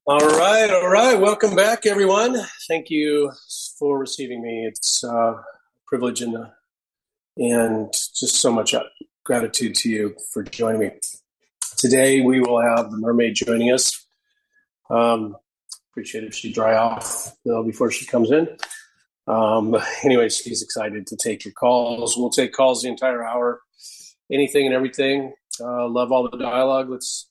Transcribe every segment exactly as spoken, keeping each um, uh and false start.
All right, all right. Welcome back, everyone. Thank you for receiving me. It's uh, a privilege and, uh, and just so much gratitude to you for joining me. Today, we will have the mermaid joining us. Um, appreciate if she dry off uh, before she comes in. Um, anyway, she's excited to take your calls. We'll take calls the entire hour, anything and everything. Uh, love all the dialogue. Let's.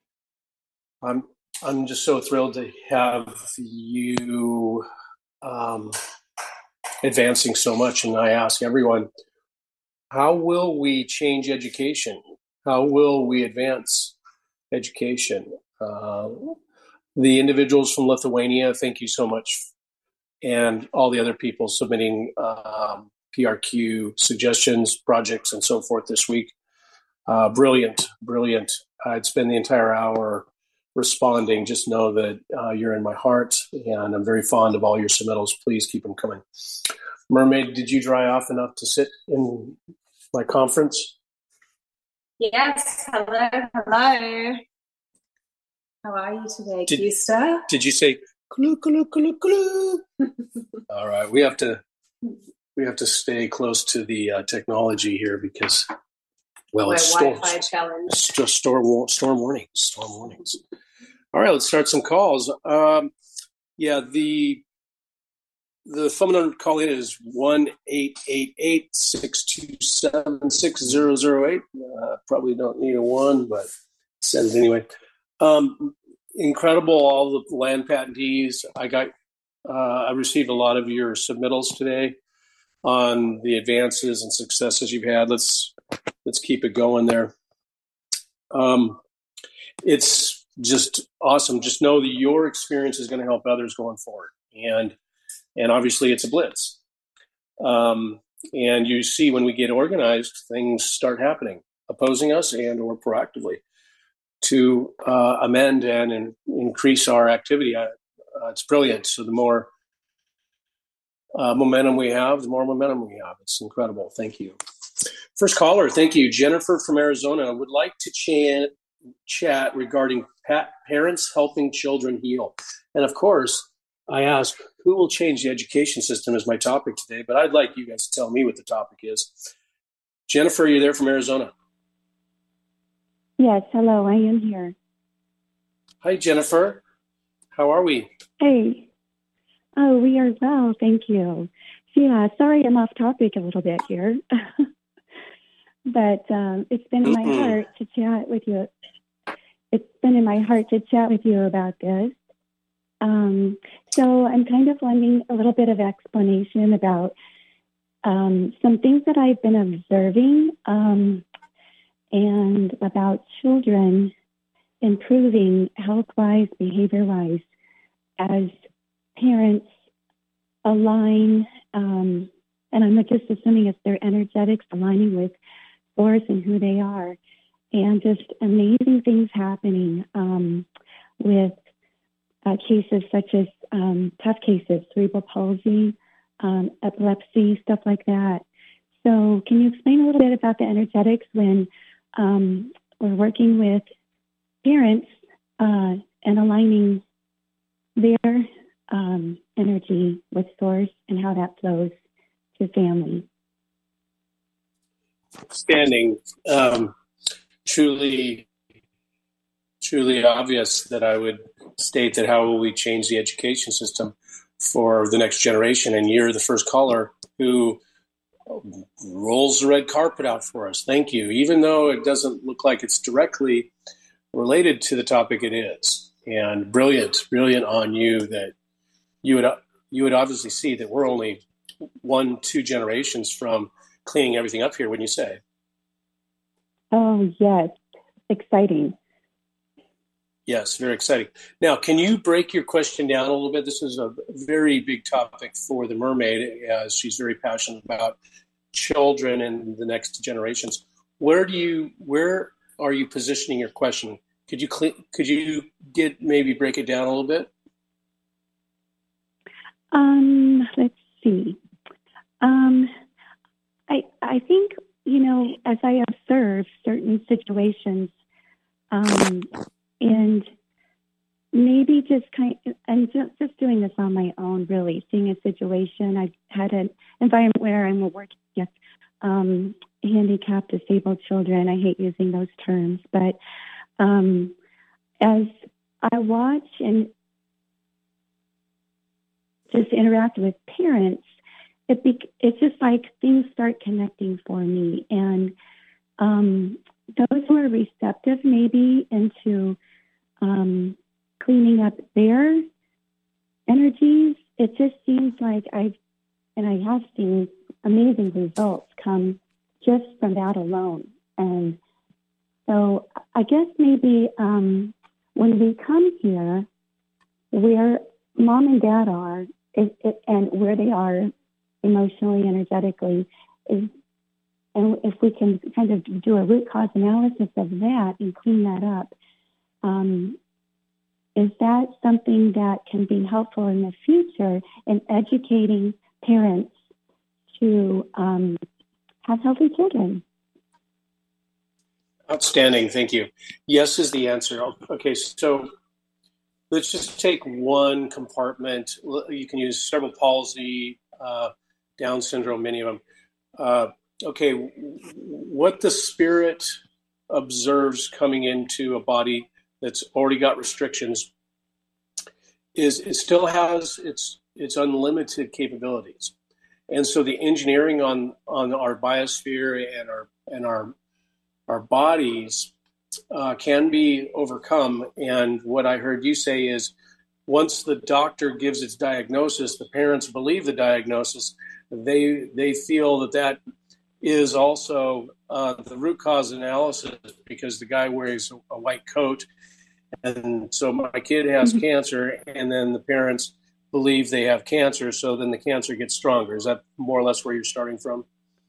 I'm. I'm just so thrilled to have you um, advancing so much. And I ask everyone, how will we change education? How will we advance education? Uh, the individuals from Lithuania, thank you so much. And all the other people submitting um, P R Q suggestions, projects, and so forth this week. Uh, brilliant, brilliant. I'd spend the entire hour responding. Just know that uh, you're in my heart, and I'm very fond of all your submittals. Please keep them coming. Mermaid, did you dry off enough to sit in my conference? Yes. Hello. Hello. How are you today, did, Kista? Did you say clue, clue, clue, clue? All right. We have to we have to stay close to the uh, technology here because, well, We're it's storm, Wi-Fi challenge. It's storm, storm warnings. Storm warnings. All right, let's start some calls. Um, yeah, the the phone number to call in is one eight eight eight, six two seven, six zero zero eight. Uh, probably don't need a one, but send it anyway. Um, incredible, all the land patentees. I got, uh, I received a lot of your submittals today on the advances and successes you've had. Let's let's keep it going there. Um, it's just awesome. Just know that your experience is going to help others going forward. And and obviously it's a blitz. Um, and you see when we get organized, things start happening, opposing us and or proactively to uh, amend and, and increase our activity. Uh, it's brilliant. So the more uh, momentum we have, the more momentum we have. It's incredible. Thank you. First caller, thank you. Jennifer from Arizona would like to chat chat regarding pa- parents helping children heal. And of course, I ask, who will change the education system is my topic today, but I'd like you guys to tell me what the topic is. Jennifer, are you there from Arizona? Yes, hello, I am here. Hi, Jennifer. How are we? Hey. Oh, we are well, thank you. Yeah, sorry I'm off topic a little bit here. But um, it's been in my mm-hmm. heart to chat with you. It's been in my heart to chat with you about this. Um, so I'm kind of wanting a little bit of explanation about um, some things that I've been observing um, and about children improving health-wise, behavior-wise, as parents align, um, and I'm just assuming it's their energetics aligning with Source and who they are, and just amazing things happening um, with uh, cases such as um, tough cases, cerebral palsy, um, epilepsy, stuff like that. So can you explain a little bit about the energetics when um, we're working with parents uh, and aligning their um, energy with Source and how that flows to family? Standing, um, truly, truly obvious that I would state that how will we change the education system for the next generation? And you're the first caller who rolls the red carpet out for us. Thank you. Even though it doesn't look like it's directly related to the topic, it is. And brilliant, brilliant on you that you would you would obviously see that we're only one, two generations from cleaning everything up here, wouldn't you say? Oh, yes. Exciting. Yes, very exciting. Now, can you break your question down a little bit? This is a very big topic for the mermaid, as she's very passionate about children and the next generations. Where do you, where are you positioning your question? Could you cl- could you get maybe break it down a little bit? Um, let's see. Um, I I think, you know, as I observe certain situations, um, and maybe just kind of, and just, just doing this on my own, really, seeing a situation. I've had an environment where I'm working with um, handicapped, disabled children. I hate using those terms, but um, as I watch and just interact with parents, it be, it's just like things start connecting for me. And um, those who are receptive maybe into um, cleaning up their energies, it just seems like I've, and I have seen amazing results come just from that alone. And so I guess maybe um, when we come here, where mom and dad are, is, it, and where they are emotionally, energetically, is, and if we can kind of do a root cause analysis of that and clean that up, um, is that something that can be helpful in the future in educating parents to um, have healthy children? Outstanding. Thank you. Yes is the answer. Okay, so let's just take one compartment. You can use cerebral palsy, uh, Down syndrome, many of them. Uh, okay, what the spirit observes coming into a body that's already got restrictions is it still has its its unlimited capabilities. And so the engineering on on our biosphere and our and our our bodies uh, can be overcome. And what I heard you say is once the doctor gives its diagnosis, the parents believe the diagnosis, they they feel that that is also uh, the root cause analysis, because the guy wears a white coat. And so my kid has mm-hmm. cancer, and then the parents believe they have cancer, so then the cancer gets stronger. Is that more or less where you're starting from?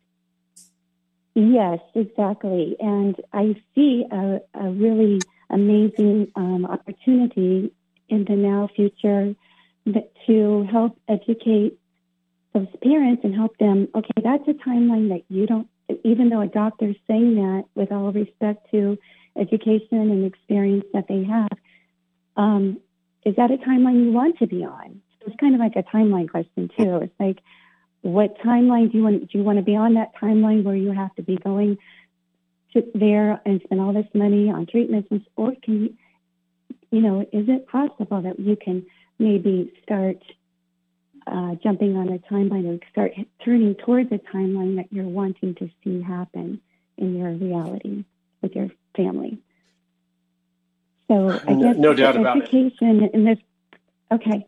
Yes, exactly. And I see a, a really amazing um, opportunity in the now future that, to help educate those parents and help them, okay, that's a timeline that you don't, even though a doctor's saying that with all respect to education and experience that they have, um, is that a timeline you want to be on? So it's kind of like a timeline question too. It's like, what timeline do you want? Do you want to be on that timeline where you have to be going to there and spend all this money on treatments, or can you, you know, is it possible that you can maybe start uh, jumping on a timeline and start turning towards a timeline that you're wanting to see happen in your reality with your family? So I guess no, no doubt about it. Education in this, okay.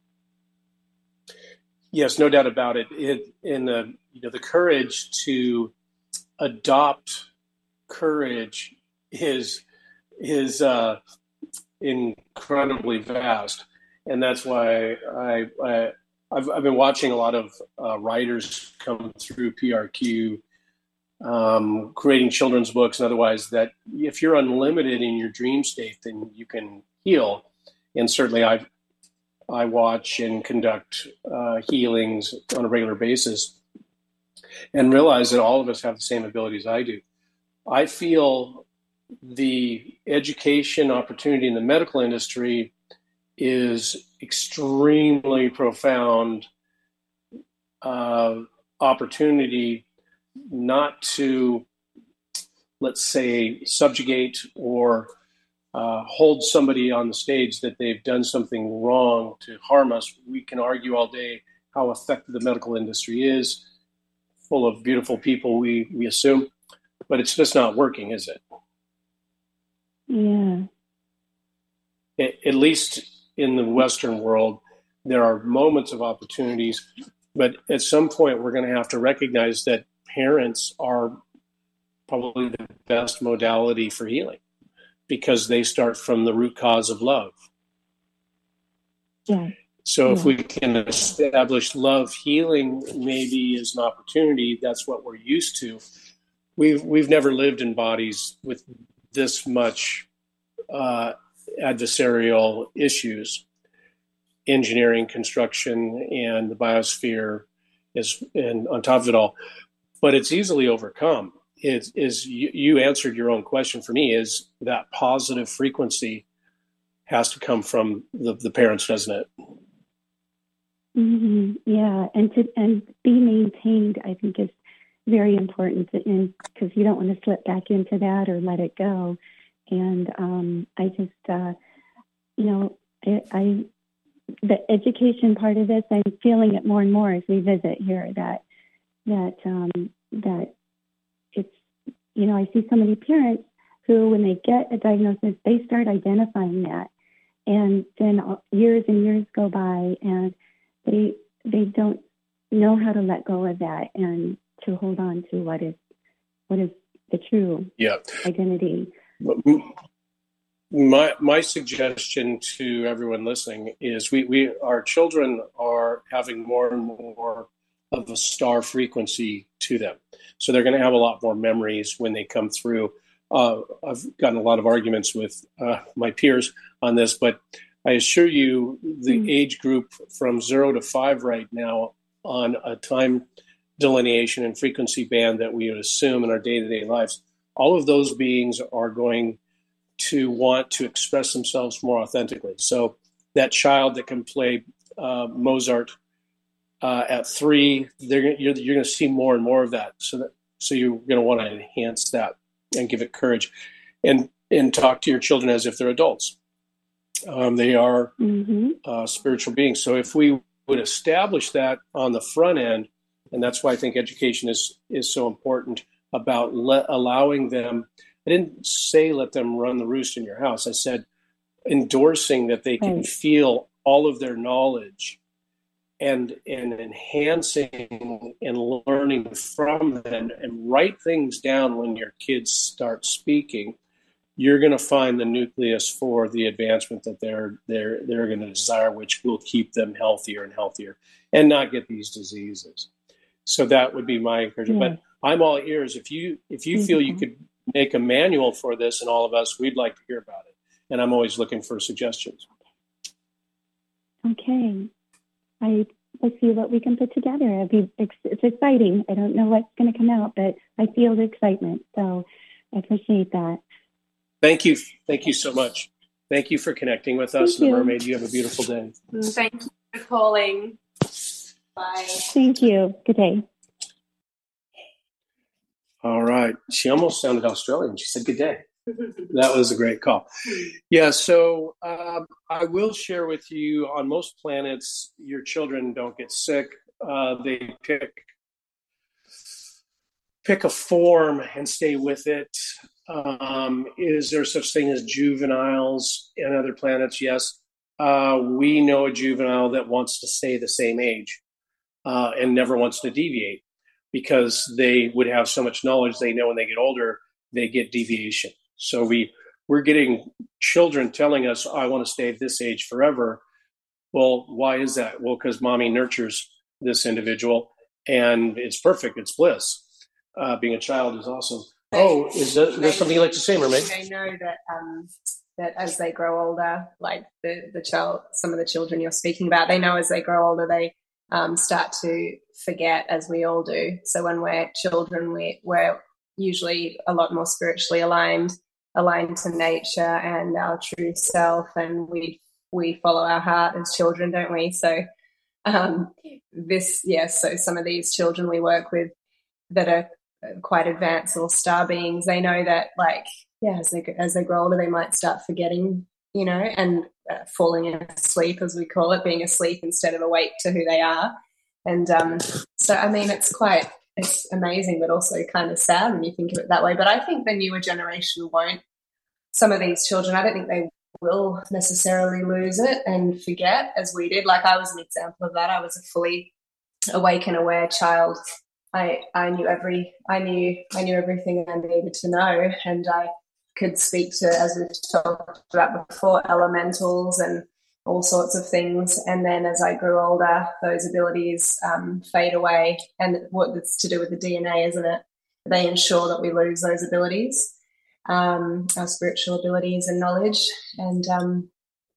Yes, no doubt about it. it in the you know the courage to adopt courage is is uh, incredibly vast, and that's why I, I I've I've been watching a lot of uh, writers come through P R Q, um, creating children's books and otherwise. That if you're unlimited in your dream state, then you can heal, and certainly I've. I watch and conduct uh, healings on a regular basis and realize that all of us have the same abilities I do. I feel the education opportunity in the medical industry is extremely profound uh, opportunity not to, let's say, subjugate or Uh, hold somebody on the stage that they've done something wrong to harm us. We can argue all day how effective the medical industry is, full of beautiful people, we, we assume, but it's just not working, is it? Yeah. At, at least in the Western world, there are moments of opportunities, but at some point we're going to have to recognize that parents are probably the best modality for healing, because they start from the root cause of love. Yeah. So yeah. if we can establish love healing maybe as an opportunity, that's what we're used to. We've we've never lived in bodies with this much uh, adversarial issues, engineering, construction, and the biosphere is and on top of it all. But it's easily overcome. It is you, you answered your own question for me, is that positive frequency has to come from the, the parents, doesn't it? Mm-hmm. Yeah, and to and be maintained, I think, is very important, and because you don't want to slip back into that or let it go. And um, I just, uh, you know, I, I the education part of this, I'm feeling it more and more as we visit here. That that um, that it's, you know, I see so many parents who, when they get a diagnosis, they start identifying that, and then years and years go by, and they they don't know how to let go of that and to hold on to what is what is the true yeah. identity. My my suggestion to everyone listening is we, we our children are having more and more of a star frequency to them, so they're going to have a lot more memories when they come through. Uh, I've gotten a lot of arguments with uh, my peers on this, but I assure you, the mm. age group from zero to five right now on a time delineation and frequency band that we would assume in our day-to-day lives, all of those beings are going to want to express themselves more authentically. So that child that can play uh, Mozart uh, at three, they're, you're, you're going to see more and more of that. So that so you're going to want to enhance that and give it courage, and and talk to your children as if they're adults. Um, they are mm-hmm. uh, spiritual beings. So if we would establish that on the front end, and that's why I think education is is so important about le- allowing them. I didn't say let them run the roost in your house. I said endorsing that they can right. feel all of their knowledge and and enhancing and learning from them, and write things down when your kids start speaking. You're going to find the nucleus for the advancement that they're they're they're going to desire, which will keep them healthier and healthier and not get these diseases. So that would be my encouragement. Yeah. But I'm all ears. If you if you feel you could make a manual for this, and all of us, we'd like to hear about it. And I'm always looking for suggestions. Okay. I will see what we can put together. It'll be, it's, it's exciting. I don't know what's going to come out, but I feel the excitement. So I appreciate that. Thank you. Thank you so much. Thank you for connecting with us. Thank the you. Mermaid, you have a beautiful day. Thank you for calling. Bye. Thank you. Good day. All right. She almost sounded Australian. She said, good day. That was a great call. Yeah, so um, I will share with you, on most planets, your children don't get sick. Uh, they pick pick a form and stay with it. Um, is there such thing as juveniles in other planets? Yes. Uh, we know a juvenile that wants to stay the same age uh, and never wants to deviate, because they would have so much knowledge. They know when they get older, they get deviation. So we, we're getting children telling us, I want to stay at this age forever. Well, why is that? Well, because mommy nurtures this individual and it's perfect. It's bliss. Uh, being a child is awesome. Oh, is there, there's something you'd like to say, Mermaid? They know that um, that as they grow older, like the, the child, some of the children you're speaking about, they know as they grow older, they um, start to forget, as we all do. So when we're children, we, we're usually a lot more spiritually aligned, aligned to nature and our true self, and we we follow our heart as children, don't we? So um, this, yes, so some of these children we work with that are quite advanced or star beings, they know that, like, yeah, as they as they grow older, they might start forgetting, you know, and uh, falling asleep, as we call it, being asleep instead of awake to who they are. And um, so, I mean, it's quite, it's amazing, but also kind of sad when you think of it that way. But I think the newer generation won't. Some of these children, I don't think they will necessarily lose it and forget as we did. Like, I was an example of that. I was a fully awake and aware child. I, I knew every I knew I knew everything I needed to know, and I could speak to, as we've talked about before, elementals and all sorts of things. And then as I grew older, those abilities um, fade away, and what it's to do with the D N A, isn't it? They ensure that we lose those abilities, um, our spiritual abilities and knowledge. And um,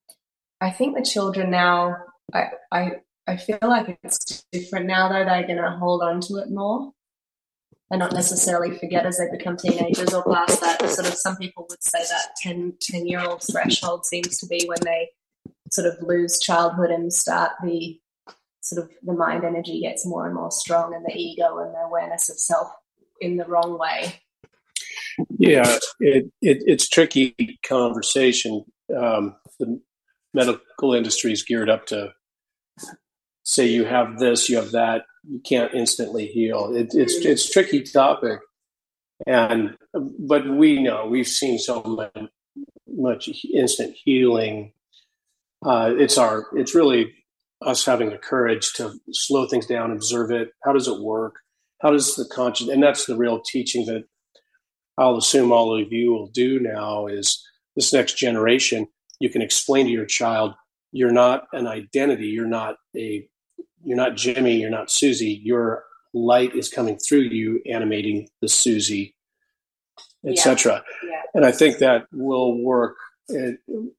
I think the children now, I, I I feel like it's different now, though. They're going to hold on to it more. and not necessarily forget as they become teenagers or past that. Sort of some people would say that ten, ten-year-old threshold seems to be when they sort of lose childhood and start the sort of the mind energy gets more and more strong and the ego and the awareness of self in the wrong way. Yeah, it, it it's tricky conversation. Um, the medical industry is geared up to say you have this, you have that, you can't instantly heal. It, it's it's a tricky topic, and but we know we've seen so much, much instant healing. Uh, it's our it's really us having the courage to slow things down, observe it. How does it work? How does the conscious, and that's the real teaching that I'll assume all of you will do now is this next generation. You can explain to your child, you're not an identity. You're not a, you're not Jimmy. You're not Susie. Your light is coming through you, animating the Susie, et cetera. Yeah. Yeah. And I think that will work uh,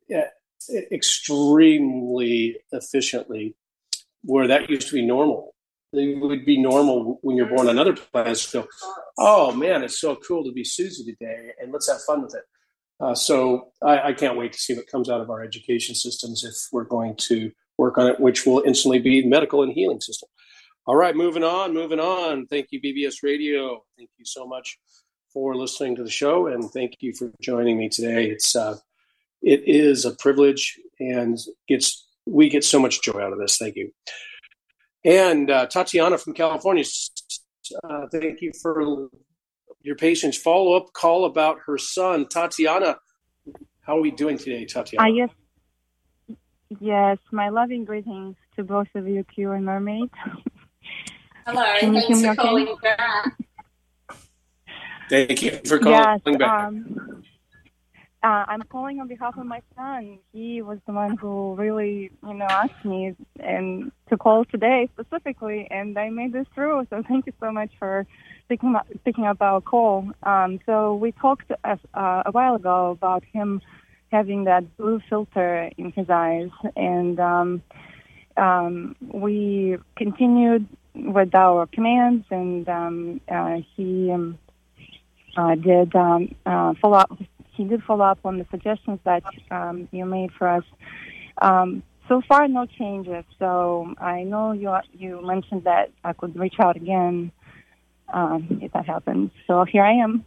extremely efficiently where that used to be normal. It would be normal when you're born on other planets to go, oh man, it's so cool to be Susie today, and let's have fun with it. Uh, so I, I can't wait to see what comes out of our education systems if we're going to work on it, which will instantly be medical and healing system. All right, moving on, moving on. Thank you, B B S Radio. Thank you so much for listening to the show, and thank you for joining me today. It's uh, it is a privilege, and gets we get so much joy out of this. Thank you. And uh, Tatiana from California, uh, thank you for your patience. Follow-up call about her son. Tatiana, how are we doing today, Tatiana? Uh, yes, yes. My loving greetings to both of you, Q and Mermaid. Hello, thanks for calling okay? back. Thank you for calling yes, back. Um, Uh, I'm calling on behalf of my son. He was the one who really, you know, asked me and to call today specifically, and I made this through. So thank you so much for picking up, picking up our call. Um, so we talked uh, a while ago about him having that blue filter in his eyes, and um, um, we continued with our commands, and um, uh, he um, uh, did um, uh, follow up. He did follow up on the suggestions that um, you made for us. Um, so far, no changes. So I know you you mentioned that I could reach out again um, if that happens. So here I am.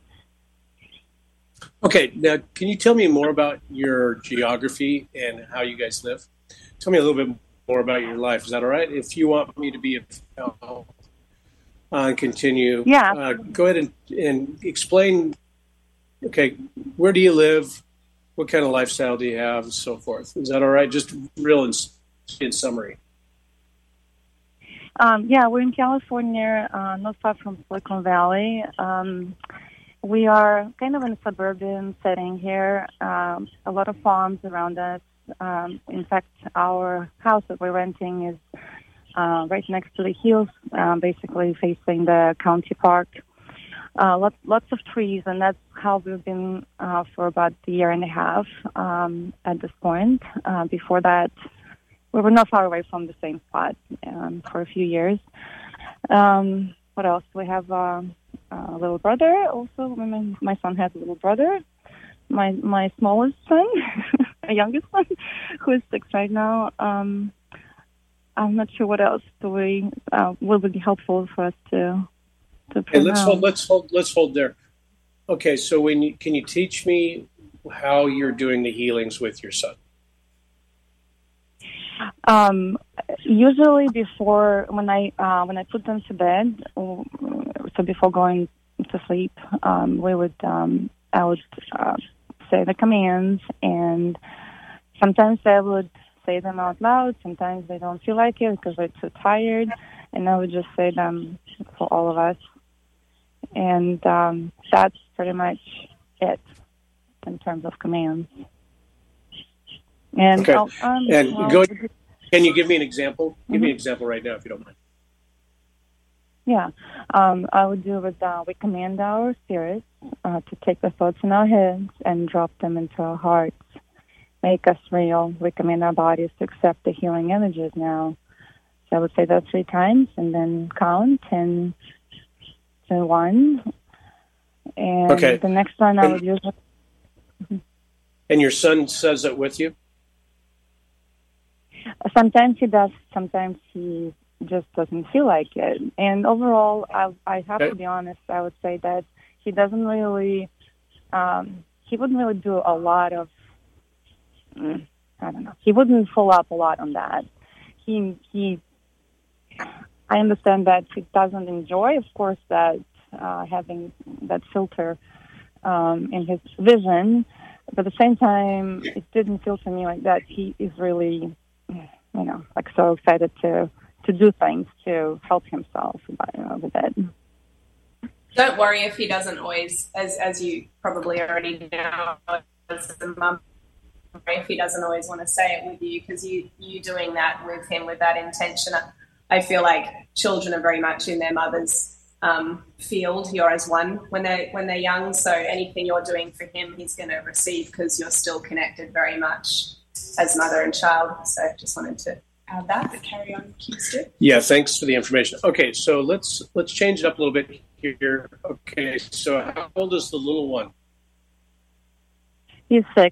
Okay, now can you tell me more about your geography and how you guys live? Tell me a little bit more about your life. Is that all right? If you want me to be a uh, and continue, yeah. Uh, go ahead and, and explain. Okay, where do you live? What kind of lifestyle do you have, and so forth? Is that all right? Just real in, in summary. Um, yeah, we're in California, uh, not far from Silicon Valley. Um, we are kind of in a suburban setting here. Um, a lot of farms around us. Um, in fact, our house that we're renting is uh, right next to the hills, uh, basically facing the county park. Uh, lots, lots of trees, and that's how we've been uh, for about a year and a half um, at this point. Uh, before that, we were not far away from the same spot um, for a few years. Um, what else? We have uh, a little brother also. My, my son has a little brother. My my smallest son, a youngest son, who is six right now. Um, I'm not sure what else do we uh, will be helpful for us to. Hey, let's hold. Let's hold. Let's hold there. Okay, so when you, can you teach me how you're doing the healings with your son? Um, usually before when I uh, when I put them to bed, so before going to sleep, um, we would um, I would uh, say the commands, and sometimes I would say them out loud. Sometimes they don't feel like it because they're too tired, and I would just say them for all of us. And um, that's pretty much it in terms of commands. And, okay. um, and well, go, can you give me an example? Give mm-hmm. me an example right now, if you don't mind. Yeah. Um, I would do with, uh, we command our spirits uh, to take the thoughts in our heads and drop them into our hearts. Make us real. We command our bodies to accept the healing energies now. So I would say that three times and then count and to one. And okay. the next one I and, would use. And your son says it with you? Sometimes he does. Sometimes he just doesn't feel like it. And overall, I, I have okay. to be honest. I would say that he doesn't really. Um, he wouldn't really do a lot of. I don't know. He wouldn't follow up a lot on that. He he. I understand that he doesn't enjoy, of course, that uh, having that filter um, in his vision. But at the same time, it didn't feel to me like that he is really, you know, like so excited to, to do things to help himself by, uh, with it. Don't worry if he doesn't always, as as you probably already know, as a mum, if he doesn't always want to say it with you, because you you doing that with him with that intention. I feel like children are very much in their mother's um, field. You're as one when they're when they're young. So anything you're doing for him, he's going to receive because you're still connected very much as mother and child. So just wanted to add that. But carry on, Stu. Yeah, thanks for the information. Okay, so let's let's change it up a little bit here. Okay, so how old is the little one? He's six.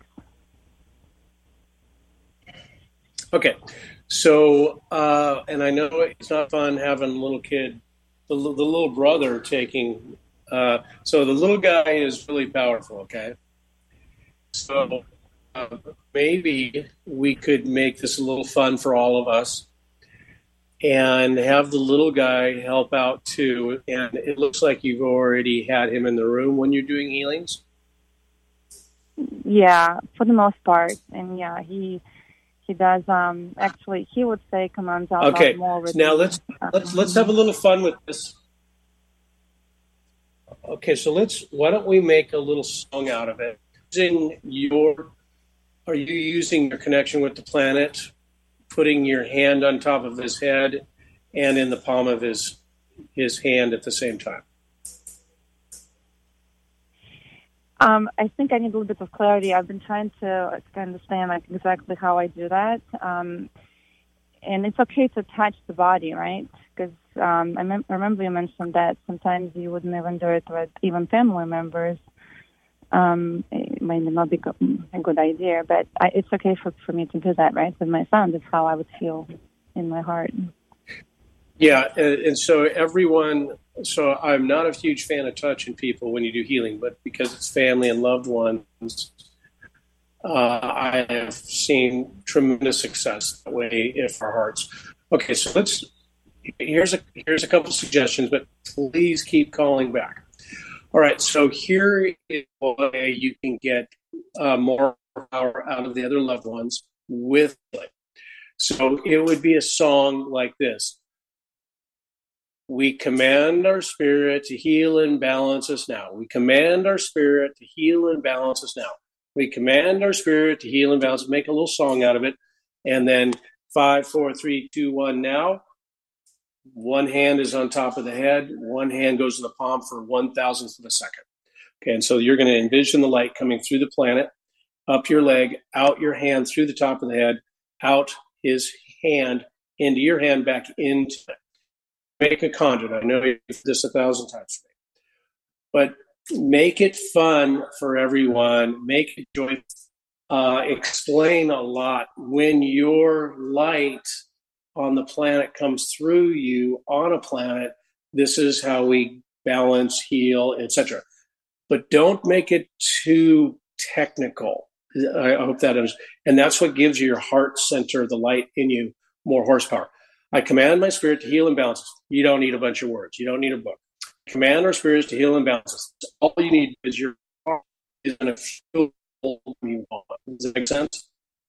Okay, so uh, and I know it's not fun having a little kid. The, the little brother taking, uh, so the little guy is really powerful, okay? So uh, maybe we could make this a little fun for all of us and have the little guy help out too. And it looks like you've already had him in the room when you're doing healings. Yeah, for the most part. And yeah, he... He does. Um, actually, he would say commands out okay. loud more. Now let's let's let's have a little fun with this. Okay, so let's. Why don't we make a little song out of it? Using your, are you using your connection with the planet, putting your hand on top of his head, and in the palm of his his hand at the same time? Um, I think I need a little bit of clarity. I've been trying to, to understand like exactly how I do that. Um, and it's okay to touch the body, right? Because um, I mem- remember you mentioned that sometimes you wouldn't even do it with even family members. Um, it might not be a good idea, but I, it's okay for, for me to do that, right? With my son, that's how I would feel in my heart. Yeah, and, and so everyone... So I'm not a huge fan of touching people when you do healing, but because it's family and loved ones, uh, I have seen tremendous success that way if our hearts. Okay, so let's. Here's a here's a couple suggestions, but please keep calling back. All right, so here is a way you can get uh, more power out of the other loved ones with it. So it would be a song like this. We command our spirit to heal and balance us now. We command our spirit to heal and balance us now. We command our spirit to heal and balance. Make a little song out of it. And then five, four, three, two, one, now. One hand is on top of the head. One hand goes to the palm for one thousandth of a second. Okay, and so you're going to envision the light coming through the planet, up your leg, out your hand through the top of the head, out his hand, into your hand, back into it. Make a conduit. I know you've heard this a thousand times, but make it fun for everyone. Make it joyful. Uh, explain a lot. When your light on the planet comes through you on a planet, this is how we balance, heal, et cetera. But don't make it too technical. I hope that is, and that's what gives your heart center, the light in you, more horsepower. I command my spirit to heal and balance us. You don't need a bunch of words. You don't need a book. Command our spirits to heal and balance us. All you need is your heart is going to feel what you want. Does that make sense?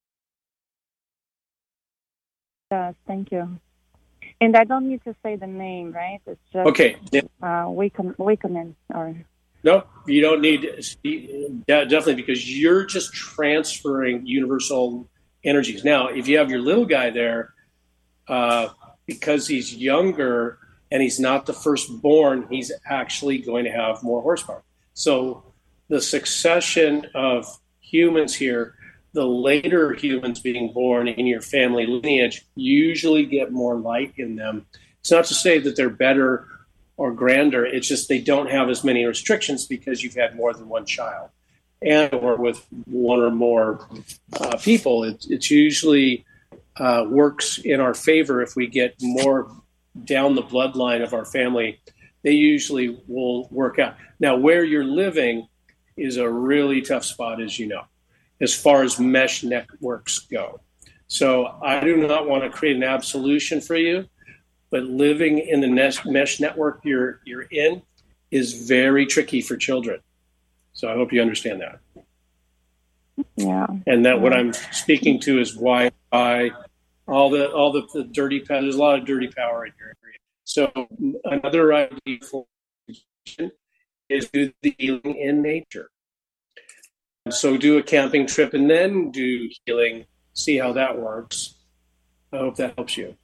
Yes, thank you. And I don't need to say the name, right? It's just okay. Uh, waken, wakening or. No, you don't need to, yeah, definitely, because you're just transferring universal energies. Now, if you have your little guy there, uh, because he's younger and he's not the firstborn, he's actually going to have more horsepower. So the succession of humans here, the later humans being born in your family lineage usually get more light in them. It's not to say that they're better or grander. It's just they don't have as many restrictions because you've had more than one child, and or with one or more uh, people. It it's usually uh, works in our favor if we get more down the bloodline of our family. They usually will work out. Now, where you're living is a really tough spot, as you know, as far as mesh networks go. So I do not want to create an absolution for you, but living in the mesh network you're you're in is very tricky for children. So I hope you understand that. Yeah. And that yeah. what I'm speaking to is why I all the all the, the dirty power. There's a lot of dirty power in your area. So another idea for is do the healing in nature. So do a camping trip and then do healing. See how that works. I hope that helps you.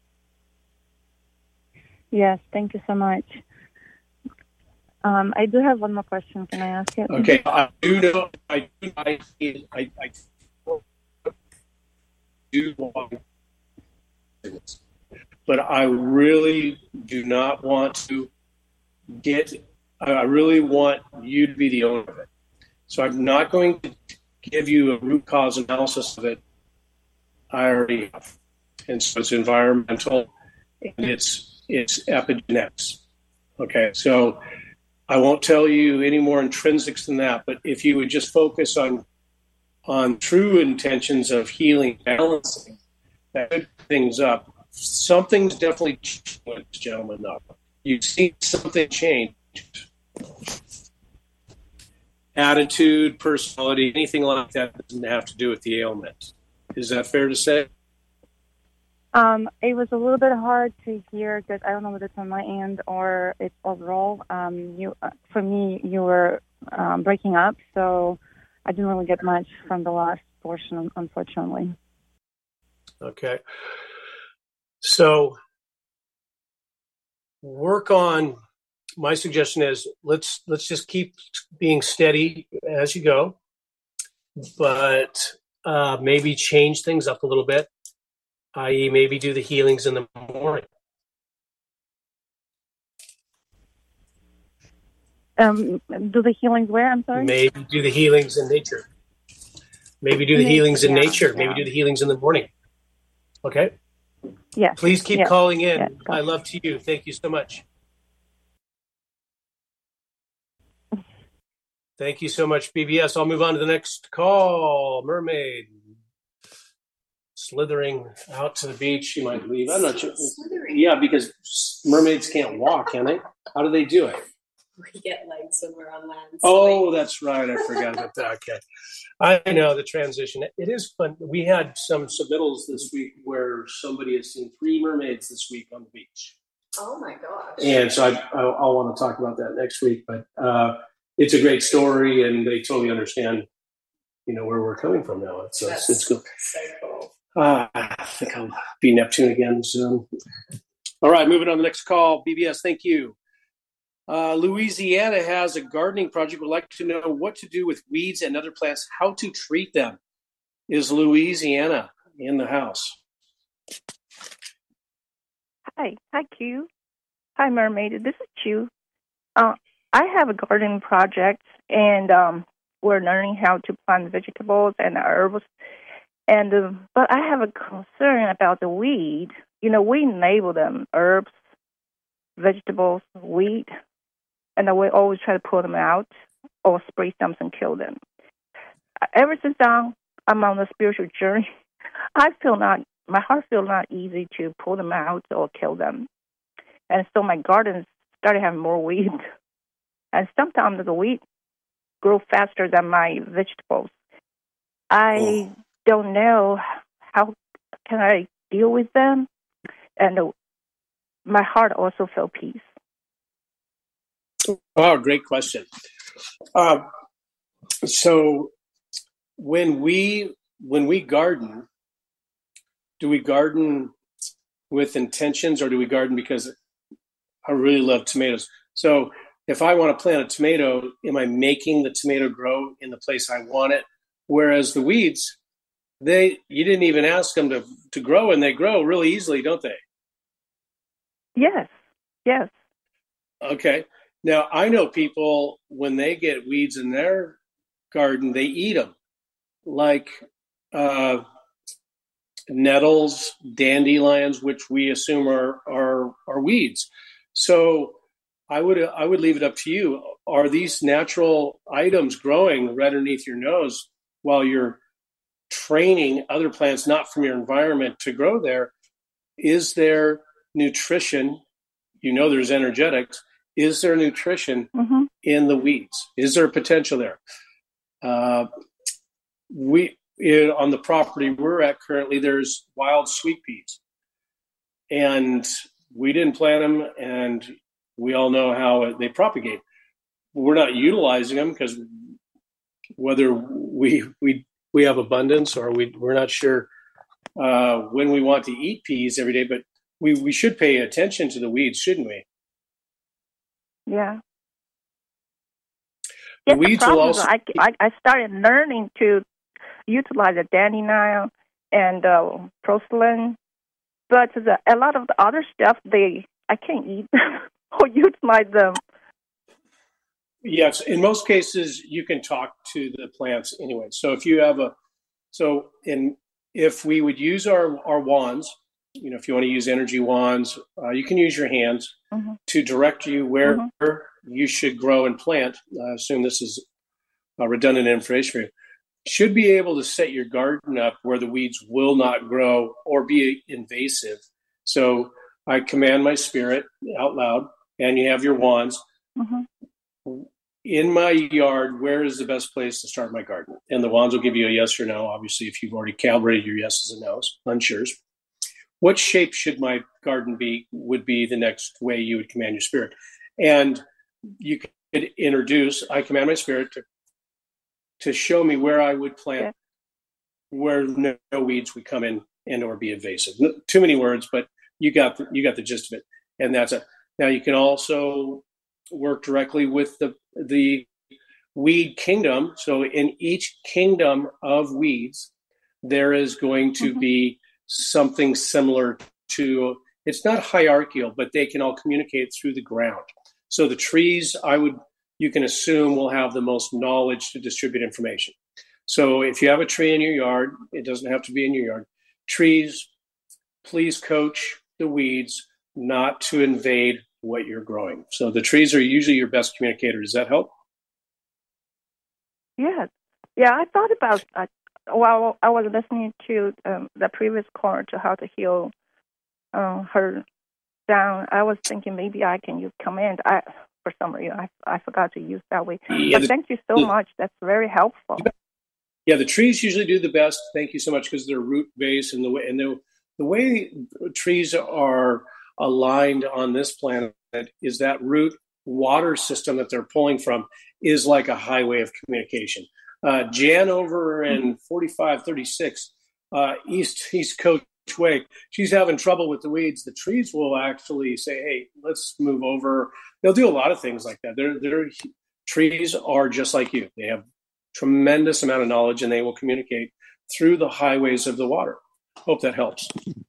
Yes, thank you so much. Um, I do have one more question. Can I ask it? Okay, I do know. I do. I, I, I do want this, but I really do not want to get. I really want you to be the owner of it. So I'm not going to give you a root cause analysis of it. I already have, and so it's environmental, and it's it's epigenetics. Okay, so I won't tell you any more intrinsics than that. But if you would just focus on on true intentions of healing, balancing, that good things up, something's definitely changed with this gentleman up. You see something change. Attitude, personality, anything like that doesn't have to do with the ailment. Is that fair to say? Um, it was a little bit hard to hear because I don't know whether it's on my end or it's overall. Um, you, uh, for me, you were um, breaking up, so I didn't really get much from the last portion, unfortunately. Okay. So work on. My suggestion is let's let's just keep being steady as you go, but uh, maybe change things up a little bit, that is maybe do the healings in the morning. Um, do the healings where? I'm sorry? Maybe do the healings in nature. Maybe do the nature, healings in yeah, nature. yeah. Maybe do the healings in the morning. Okay? Yes. Please keep yes, calling in. yes, I love to you. Thank you so much. Thank you so much, B B S. I'll move on to the next call. Mermaid. Slithering out to the beach. She might leave. I'm not sure. Slithering. Yeah, because mermaids can't walk, can they? How do they do it? We get legs when we're on land. Oh, that's right. I forgot about that. Okay. I know the transition. It is fun. We had some submittals this week where somebody has seen three mermaids this week on the beach. Oh, my gosh. And so I, I'll, I'll want to talk about that next week. But uh, it's a great story, and they totally understand, you know, where we're coming from now. It's, uh, it's cool. So cool. Uh, I think I'll be Neptune again soon. All right, moving on to the next call. B B S, thank you. Uh, Louisiana has a gardening project. Would like to know what to do with weeds and other plants, how to treat them. Is Louisiana in the house? Hi. Hi, Q. Hi, Mermaid. This is Q. Uh, I have a gardening project, and um, we're learning how to plant vegetables and herbs. And uh, but I have a concern about the weed. You know, we label them herbs, vegetables, weed, and we always try to pull them out or spray them and kill them. Ever since I'm, I'm on the spiritual journey, I feel not, my heart feels not easy to pull them out or kill them. And so my garden started having more weeds. And sometimes the weed grow faster than my vegetables. I oh. don't know how can I deal with them. And uh, my heart also felt peace. Oh, great question. Uh, so when we when we garden, do we garden with intentions, or do we garden because I really love tomatoes? So if I want to plant a tomato, am I making the tomato grow in the place I want it? Whereas the weeds, they you didn't even ask them to, to grow, and they grow really easily, don't they? Yes, yes. Okay. Now, I know people, when they get weeds in their garden, they eat them, like uh, nettles, dandelions, which we assume are, are, are weeds. So I would I would leave it up to you. Are these natural items growing right underneath your nose while you're training other plants, not from your environment, to grow there? Is there nutrition? You know there's energetics. Is there nutrition Mm-hmm. in the weeds? Is there potential there? Uh, we in, on the property we're at currently, there's wild sweet peas, and we didn't plant them, and we all know how they propagate. We're not utilizing them because whether we we we have abundance or we we're not sure uh, when we want to eat peas every day, but we we should pay attention to the weeds, shouldn't we? Yeah. The Yes, the weeds will problem is also. I, I, I started learning to utilize the dandelion and uh, porcelain, but the, a lot of the other stuff, they I can't eat or utilize them. Yes, in most cases you can talk to the plants anyway. So if you have a, so in if we would use our our wands, you know, if you want to use energy wands, uh, you can use your hands Mm-hmm. to direct you where Mm-hmm. you should grow and plant. I assume this is uh, redundant information for you. Should be able to set your garden up where the weeds will not grow or be invasive. So I command my spirit out loud, and you have your wands. Mm-hmm. In my yard, where is the best place to start my garden? And the wands will give you a yes or no. Obviously, if you've already calibrated your yeses and nos, unsures. What shape should my garden be would be the next way you would command your spirit. And you could introduce, I command my spirit to, to show me where I would plant, Yeah. where no, no weeds would come in and or be invasive. Too many words, but you got the, you got the gist of it. And that's it. Now you can also work directly with the the weed kingdom. So in each kingdom of weeds, there is going to Mm-hmm. be something similar to, it's not hierarchical, but they can all communicate through the ground. So the trees, I would, you can assume, will have the most knowledge to distribute information. So if you have a tree in your yard, it doesn't have to be in your yard. Trees, please coach the weeds not to invade what you're growing. So the trees are usually your best communicator. Does that help? Yeah. Yeah, I thought about, uh, while I was listening to um, the previous caller to how to heal uh, her down, I was thinking maybe I can use command. I For some reason, I, I forgot to use that way. Yeah, But the, thank you so the, much. That's very helpful. yeah, the trees usually do the best. Thank you so much, because they're root based, and the way and the, the way trees are aligned on this planet is that root water system that they're pulling from is like a highway of communication. Uh, Jan over in forty-five thirty-six uh, East East Coast Way, she's having trouble with the weeds. The trees will actually say, "Hey, let's move over." They'll do a lot of things like that. They're, they're trees are just like you. They have tremendous amount of knowledge, and they will communicate through the highways of the water. Hope that helps.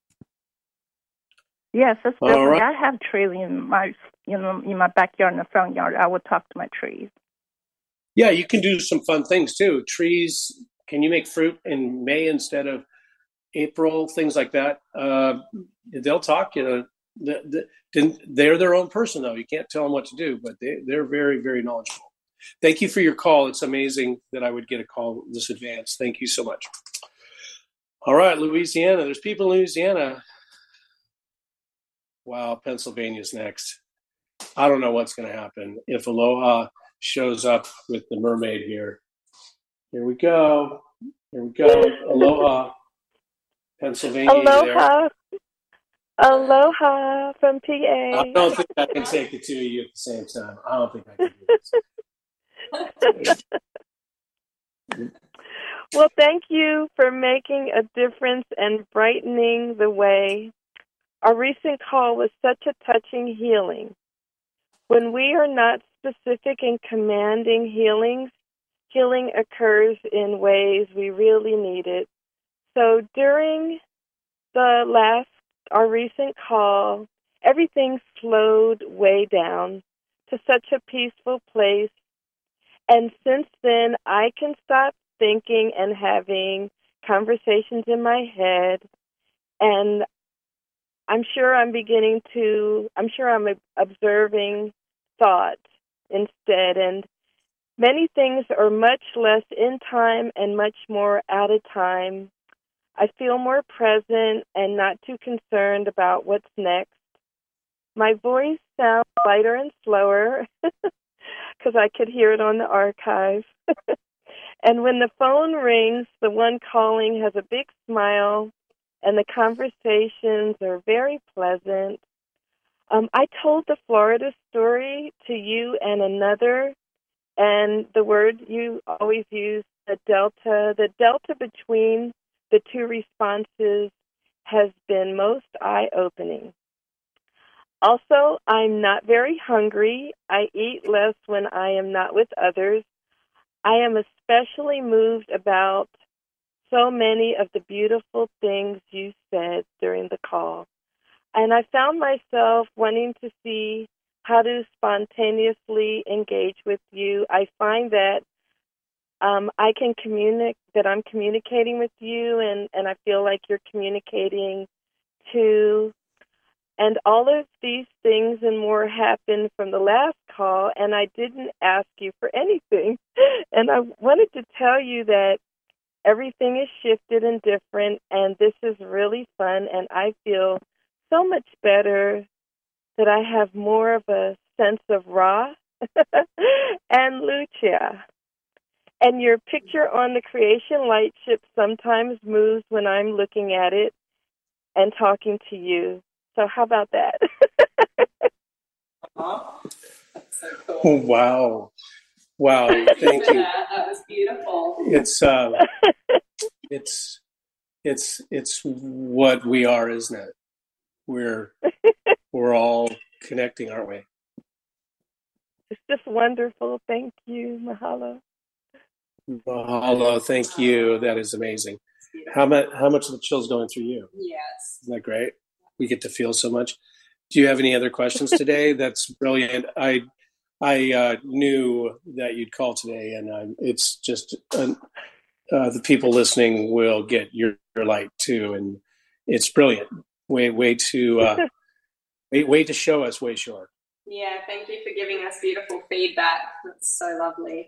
Yes, that's All definitely. right. I have trees in my, you know, in my backyard, in the front yard. I would talk to my trees. Yeah, you can do some fun things too. Trees, can you make fruit in May instead of April? Things like that. Uh, they'll talk. You know, the, the, they're their own person, though. You can't tell them what to do, but they, they're very, very knowledgeable. Thank you for your call. It's amazing that I would get a call this advance. Thank you so much. All right, Louisiana. There's people in Louisiana. Wow, Pennsylvania's next. I don't know what's going to happen if Aloha shows up with the mermaid here. Here we go. Here we go. Aloha, Pennsylvania. Aloha. Aloha from P A. I don't think I can take the two of you at the same time. I don't think I can do this. Well, thank you for making a difference and brightening the way. Our recent call was such a touching healing. When we are not specific in commanding healings, healing occurs in ways we really need it. So during the last, our recent call, everything slowed way down. to such a peaceful place. And since then, I can stop thinking and having conversations in my head. And I'm sure I'm beginning to, I'm sure I'm observing thought instead. And many things are much less in time and much more out of time. I feel more present and not too concerned about what's next. My voice sounds lighter and slower because I could hear it on the archive. And when the phone rings, the one calling has a big smile and the conversations are very pleasant. Um, I told the Florida story to you and another, and the word you always use, the delta, the delta between the two responses has been most eye-opening. Also, I'm not very hungry. I eat less when I am not with others. I am especially moved about so many of the beautiful things you said during the call. And I found myself wanting to see how to spontaneously engage with you. I find that um, I can communicate, that I'm communicating with you, and, and I feel like you're communicating too. And all of these things and more happened from the last call, and I didn't ask you for anything. And I wanted to tell you that everything is shifted and different, and this is really fun, and I feel so much better that I have more of a sense of Ra and Lucia. And your picture on the Creation Light ship sometimes moves when I'm looking at it and talking to you. So how about that? Oh, that's so cool. Oh, wow. Wow. Thank you. That. that was beautiful. It's, uh, it's, it's, it's what we are, isn't it? We're, we're all connecting, aren't we? It's just wonderful. Thank you. Mahalo. Mahalo. Thank you. That is amazing. How much, how much of the chill's going through you? Yes. Isn't that great? We get to feel so much. Do you have any other questions today? That's brilliant. I I uh, knew that you'd call today, and uh, it's just uh, uh, the people listening will get your, your light too, and it's brilliant. Way way to uh, way way to show us, way short. Yeah, thank you for giving us beautiful feedback. That's so lovely.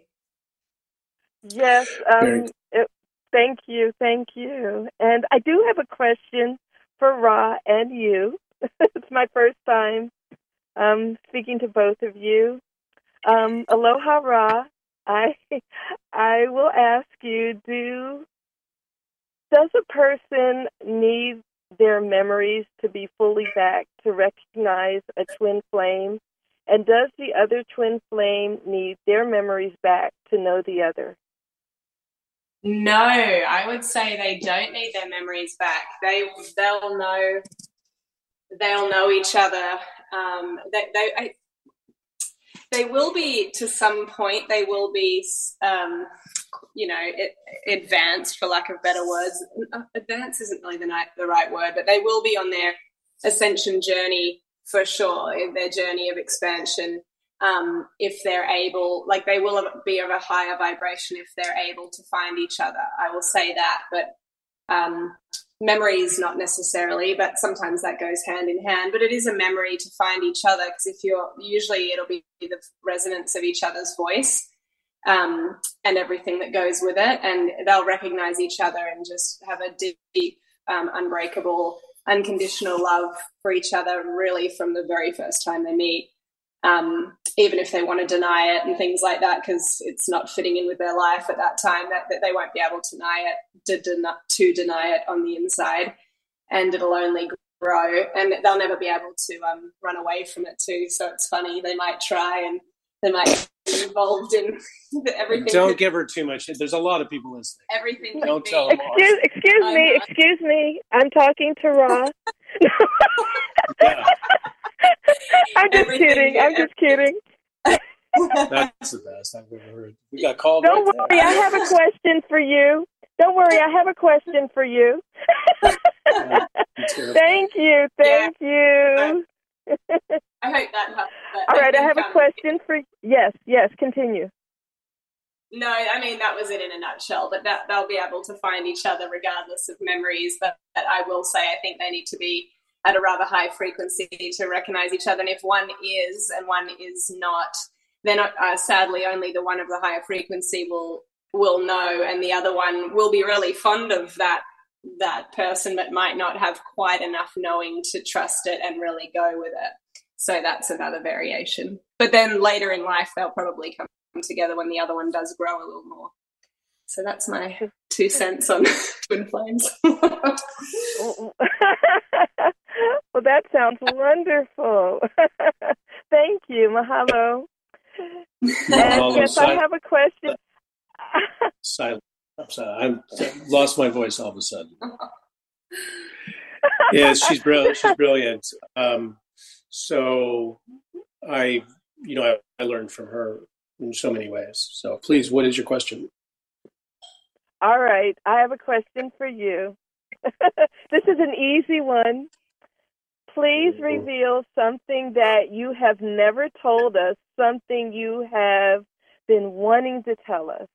Yes. Um, it, thank you. Thank you. And I do have a question for Ra and you. It's my first time um, speaking to both of you. Um, aloha, Ra. I I will ask you: Do does a person need their memories to be fully back to recognize a twin flame, and does the other twin flame need their memories back to know the other? No, I would say they don't need their memories back. They they'll know they'll know each other. Um, they they I, they will be to some point. They will be, um, you know, it, advanced, for lack of better words. Advanced isn't really the right, the right word, but they will be on their ascension journey for sure. Their journey of expansion. Um, if they're able, like they will be of a higher vibration if they're able to find each other. I will say that, but um, memories not necessarily, but sometimes that goes hand in hand. But it is a memory to find each other, because if you're, usually it'll be the resonance of each other's voice um, and everything that goes with it, and they'll recognize each other and just have a deep, deep um, unbreakable, unconditional love for each other, really from the very first time they meet. Um, even if they want to deny it and things like that, because it's not fitting in with their life at that time, that, that they won't be able to deny it, to, deny, to deny it on the inside, and it'll only grow, and they'll never be able to um, run away from it too. So it's funny, they might try and they might be involved in everything. Don't could, give her too much. There's a lot of people listening. Everything. Don't be, tell them. Excuse, excuse me, excuse me. I'm talking to Ra. Yeah. I'm just Everything, kidding. I'm just kidding. That's the best I've ever heard. We got called. Don't right worry, there. I have a question for you. Don't worry, I have a question for you. Thank you, thank Yeah. you. I hope that helps. All right, Wait, I have um, a question for yes, yes, continue. No, I mean, that was it in a nutshell, but that they'll be able to find each other regardless of memories. But, but I will say, I think they need to be at a rather high frequency to recognize each other. And if one is and one is not, then uh, sadly only the one of the higher frequency will will know, and the other one will be really fond of that that person, but might not have quite enough knowing to trust it and really go with it. So that's another variation. But then later in life, they'll probably come together when the other one does grow a little more. So that's my two cents on twin flames. Well, that sounds wonderful. Thank you. Mahalo. And yes, I have a question. Silent. I'm sorry. I lost my voice all of a sudden. Yeah, she's brilliant. She's brilliant. Um, so I, you know, I, I learned from her in so many ways. So please, what is your question? All right. I have a question for you. This is an easy one. Please reveal something that you have never told us, something you have been wanting to tell us.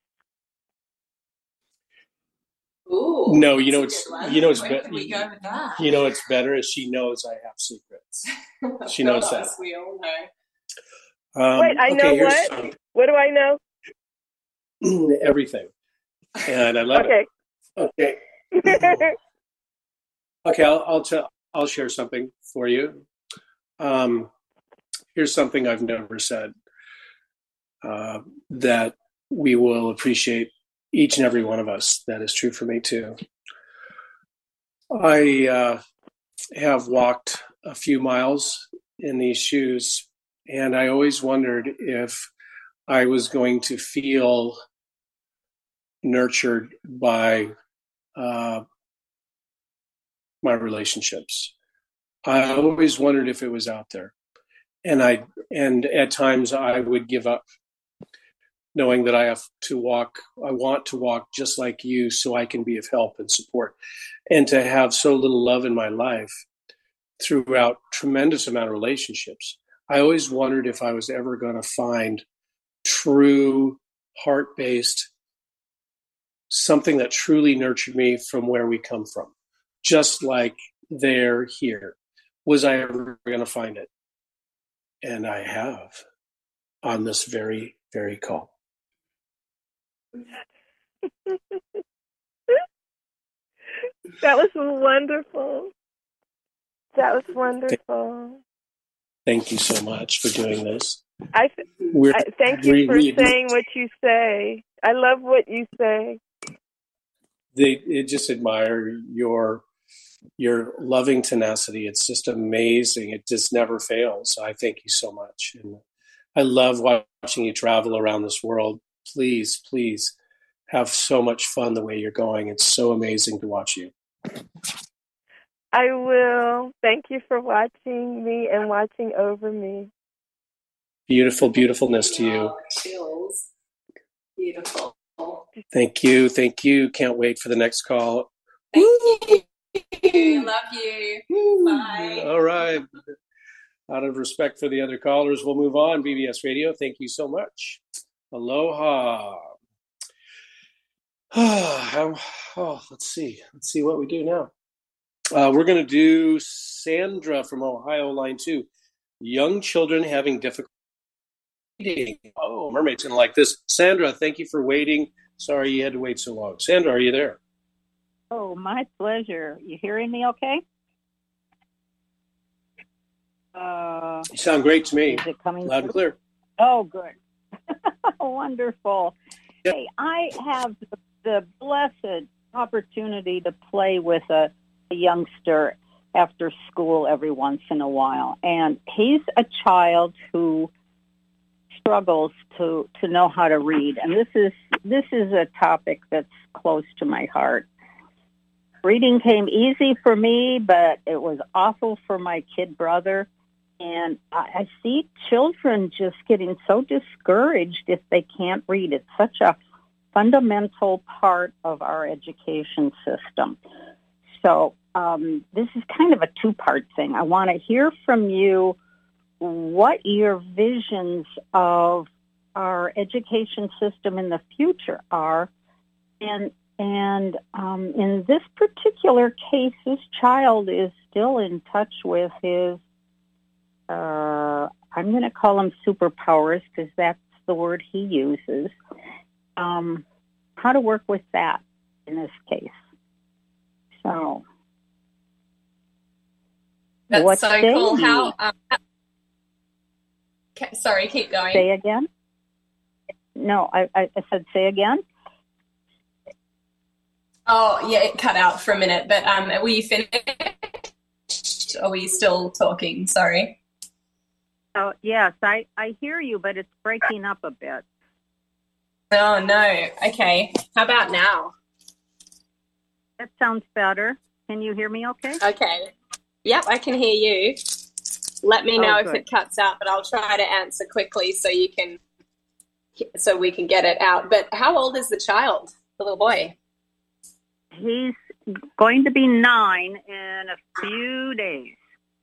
Ooh, no, you know it's you know it's better. be- you know it's better is she knows I have secrets. She knows that. We all know. Um, Wait, I okay, know here's what? some- What do I know? everything, and I love okay. it. Okay. Okay, I'll I'll, tell, I'll share something for you. Um, here's something I've never said uh, that we will appreciate each and every one of us. That is true for me too. I uh, have walked a few miles in these shoes, and I always wondered if I was going to feel nurtured by uh, my relationships. I always wondered if it was out there, and I and at times I would give up, knowing that I have to walk. I want to walk just like you, so I can be of help and support, and to have so little love in my life throughout tremendous amount of relationships. I always wondered if I was ever going to find true heart-based something that truly nurtured me from where we come from, just like they're here. Was I ever going to find it? And I have on this very, very call. That was wonderful. That was wonderful. Thank you so much for doing this. I, th- We're, I thank you we, for we, saying what you say. I love what you say. They, they just admire your your loving tenacity. It's just amazing. It just never fails. I thank you so much. And I love watching you travel around this world. Please, please have so much fun the way you're going. It's so amazing to watch you. I will. Thank you for watching me and watching over me. Beautiful, beautifulness to you. Chills. Beautiful. Thank you. Thank you. Can't wait for the next call. Thank you. Love you. Bye. All right. Out of respect for the other callers, we'll move on. B B S Radio, thank you so much. Aloha. Oh, let's see. Let's see what we do now. Uh, we're going to do Sandra from Ohio, line two. Young children having difficulty eating. Oh, Mermaid's going to like this. Sandra, thank you for waiting. Sorry you had to wait so long. Sandra, are you there? Oh, my pleasure. You hearing me okay? Uh, you sound great to me. Is it coming loud and through? clear? Oh, good. Wonderful. Yep. Hey, I have the, the blessed opportunity to play with a, a youngster after school every once in a while. And he's a child who struggles to, to know how to read. And this is this is a topic that's close to my heart. Reading came easy for me, but it was awful for my kid brother. And I, I see children just getting so discouraged if they can't read. It's such a fundamental part of our education system. So um, this is kind of a two-part thing. I want to hear from you what your visions of our education system in the future are. And and um, in this particular case, this child is still in touch with his, uh, I'm going to call them superpowers because that's the word he uses. Um, how to work with that in this case. So, that's what so they cool. need. How? Um, okay, sorry, keep going. Say again. No, I, I said say again. Oh, yeah, it cut out for a minute, but um, were you finished? Or were you still talking? Sorry. Oh, yes, I, I hear you, but it's breaking up a bit. Oh, no. Okay. How about now? That sounds better. Can you hear me okay? Okay. Yep, I can hear you. Let me know Oh, if good. it cuts out, but I'll try to answer quickly so you can, so we can get it out. But how old is the child, the little boy? He's going to be nine in a few days.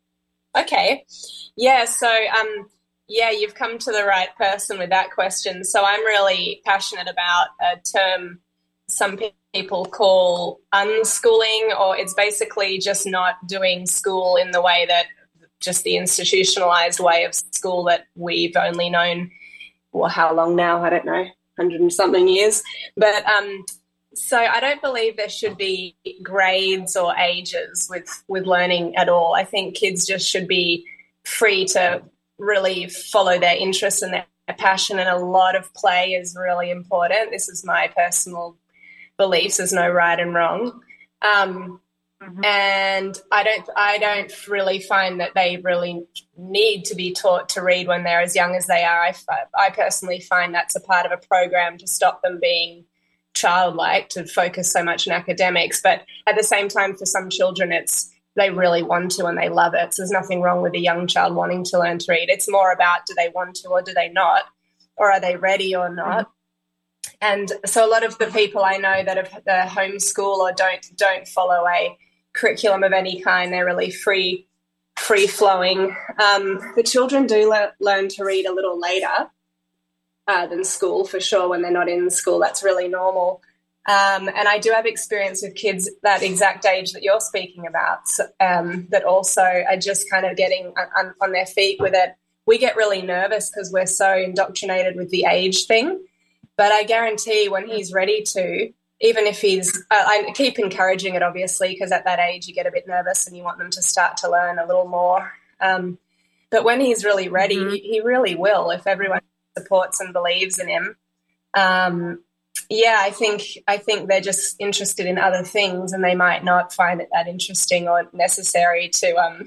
Okay. Yeah, so um yeah, you've come to the right person with that question. So I'm really passionate about a term some people call unschooling, or it's basically just not doing school in the way that just the institutionalized way of school that we've only known, well, how long now? I don't know, hundred and something years. But um So I don't believe there should be grades or ages with, with learning at all. I think kids just should be free to really follow their interests and their passion, and a lot of play is really important. This is my personal beliefs. There's no right and wrong. Um, mm-hmm. And I don't I don't really find that they really need to be taught to read when they're as young as they are. I, I personally find that's a part of a program to stop them being childlike, to focus so much on academics. But at the same time, for some children, it's they really want to and they love it. So there's nothing wrong with a young child wanting to learn to read. It's more about, do they want to or do they not, or are they ready or not? Mm-hmm. And so a lot of the people I know that have the homeschool or don't don't follow a curriculum of any kind, they're really free free flowing. Um, the children do le- learn to read a little later Uh, than school, for sure. When they're not in school, that's really normal. Um, and I do have experience with kids that exact age that you're speaking about, um, that also are just kind of getting on, on their feet with it. We get really nervous because we're so indoctrinated with the age thing. But I guarantee when he's ready to, even if he's, uh, I keep encouraging it, obviously, because at that age you get a bit nervous and you want them to start to learn a little more. Um, but when he's really ready, mm-hmm. he, he really will, if everyone supports and believes in him. Um, yeah, I think I think they're just interested in other things, and they might not find it that interesting or necessary to um,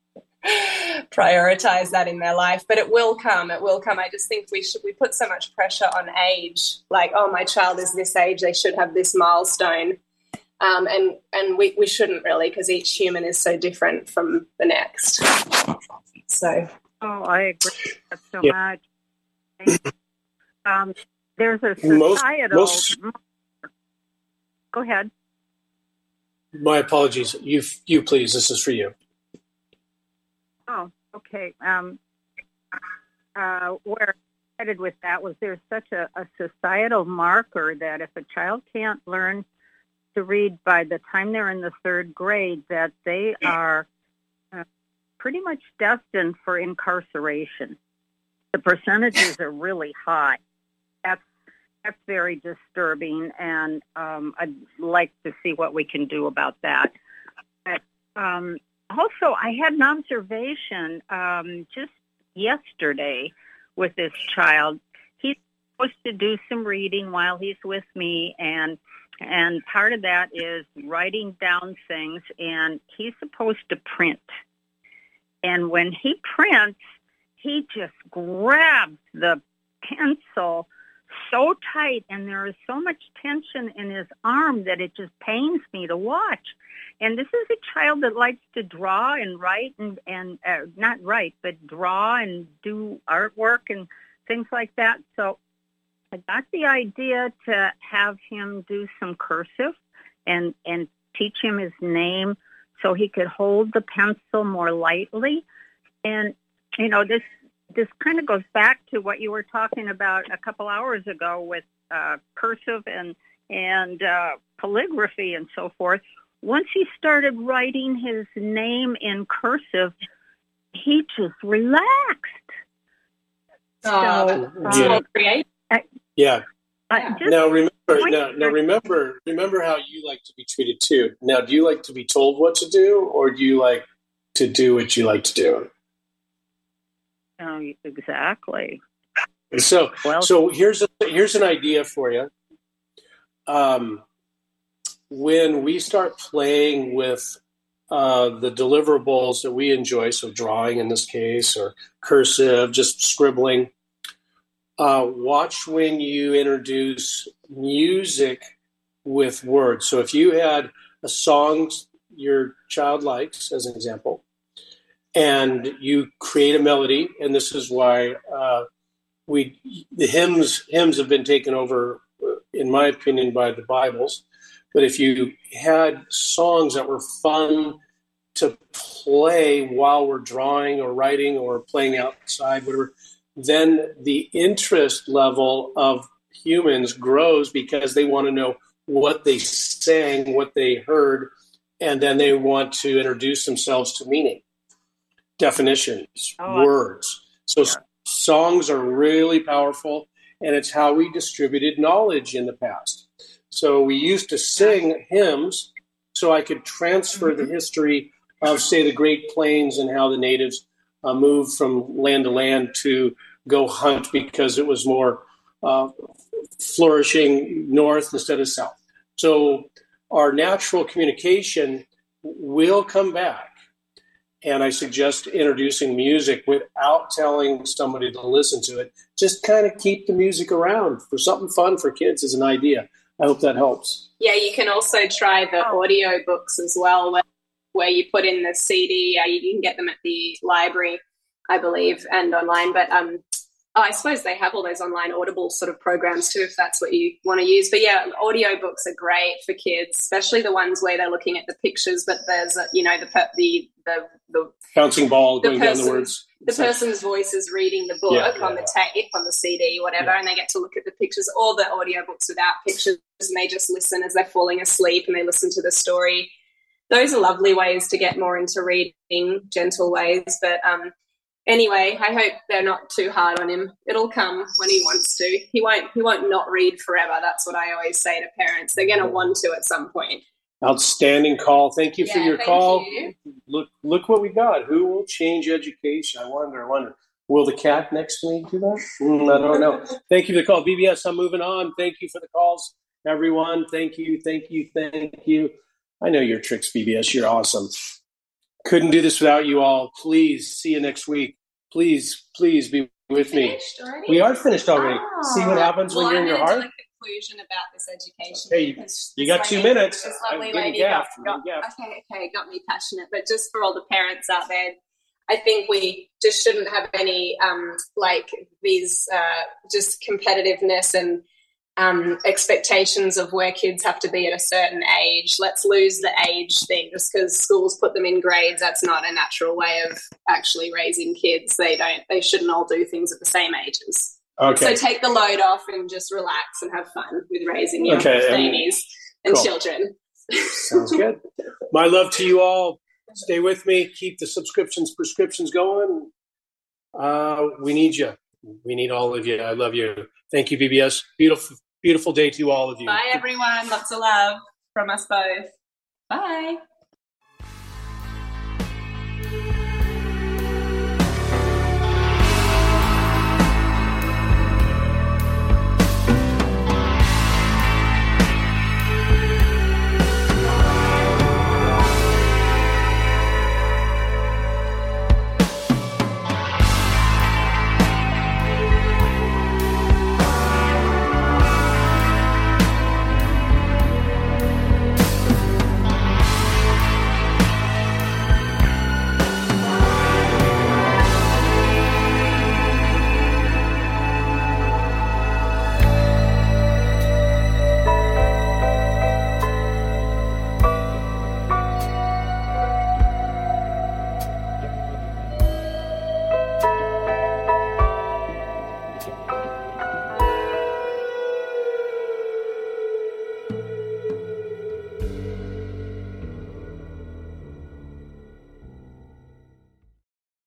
prioritize that in their life. But it will come. It will come. I just think we should we put so much pressure on age, like, oh, my child is this age, they should have this milestone, um, and and we we shouldn't really, because each human is so different from the next. So, oh, I agree with so yeah. much. Um, there's a societal. Most, most, Go ahead. My apologies. You, you please. This is for you. Oh, okay. Um, uh, where I'm headed with that was there's such a, a societal marker that if a child can't learn to read by the time they're in the third grade, that they are uh, pretty much destined for incarceration. The percentages are really high. That's that's very disturbing, and um, I'd like to see what we can do about that. But um, also, I had an observation um, just yesterday with this child. He's supposed to do some reading while he's with me, and and part of that is writing down things, and he's supposed to print. And when he prints, he just grabs the pencil so tight, and there is so much tension in his arm that it just pains me to watch. And this is a child that likes to draw and write and, and uh, not write, but draw and do artwork and things like that. So I got the idea to have him do some cursive and, and teach him his name so he could hold the pencil more lightly. And you know, this this kind of goes back to what you were talking about a couple hours ago with uh, cursive and and uh, calligraphy and so forth. Once he started writing his name in cursive, he just relaxed. Oh, so, yeah. um, creative. I, Yeah. I just Now remember, now, now remember, remember how you like to be treated too. Now, do you like to be told what to do, or do you like to do what you like to do? Oh, exactly. So, Well, so here's a, here's an idea for you. Um, when we start playing with uh, the deliverables that we enjoy, so drawing in this case, or cursive, just scribbling. Uh, watch when you introduce music with words. So if you had a song your child likes, as an example, and you create a melody, and this is why uh, we the hymns hymns have been taken over, in my opinion, by the Bibles. But if you had songs that were fun to play while we're drawing or writing or playing outside, whatever, then the interest level of humans grows because they want to know what they sang, what they heard, and then they want to introduce themselves to meaning, definitions, Oh, words. So yeah. songs are really powerful, and it's how we distributed knowledge in the past. So we used to sing hymns so I could transfer the history of, say, the Great Plains and how the natives uh, moved from land to land to go hunt because it was more uh, flourishing north instead of south. So our natural communication will come back. And I suggest introducing music without telling somebody to listen to it. Just kind of keep the music around for something fun for kids is an idea. I hope that helps. Yeah, you can also try the audio books as well, where, where you put in the C D. Uh, you can get them at the library, I believe, and online. But um, oh, I suppose they have all those online Audible sort of programs too, if that's what you want to use. But yeah, audio books are great for kids, especially the ones where they're looking at the pictures, but there's a, you know the the the the bouncing ball the going person, down the words. The person's voice is reading the book Yeah, yeah, on the tape, on the C D, whatever, Yeah. and they get to look at the pictures, or the audiobooks without pictures, and they just listen as they're falling asleep and they listen to the story. Those are lovely ways to get more into reading, gentle ways. But um, anyway, I hope they're not too hard on him. It'll come when he wants to. He won't. He won't not read forever. That's what I always say to parents. They're going to want to at some point. Outstanding call. Thank you for Yeah, your thank call. you. Look, look what we got. Who will change education? I wonder. I wonder. Will the cat next to me do that? Mm, I don't know. Thank you for the call, B B S. I'm moving on. Thank you for the calls, everyone. Thank you. Thank you. Thank you. I know your tricks, B B S. You're awesome. Couldn't do this without you all. Please see you next week. Please, please be with me. Finished already? We are finished already. Oh. See what happens well, when you're I'm in your gonna heart. do a conclusion about this education. Hey, This- you this got two lady- minutes. This I'm lovely getting lady got, gaffed. I'm got, getting gaffed. okay, okay, got me passionate. But just for all the parents out there, I think we just shouldn't have any um, like these uh, just competitiveness and um, expectations of where kids have to be at a certain age. Let's lose the age thing just because schools put them in grades. That's not a natural way of actually raising kids. They don't. They shouldn't all do things at the same ages. Okay. So take the load off and just relax and have fun with raising your Okay, um, babies and cool. children. Sounds good. My love to you all. Stay with me. Keep the subscriptions, prescriptions going. Uh, we need you. We need all of you. I love you. Thank you, B B S. Beautiful, beautiful day to all of you. Bye, everyone. Lots of love from us both. Bye.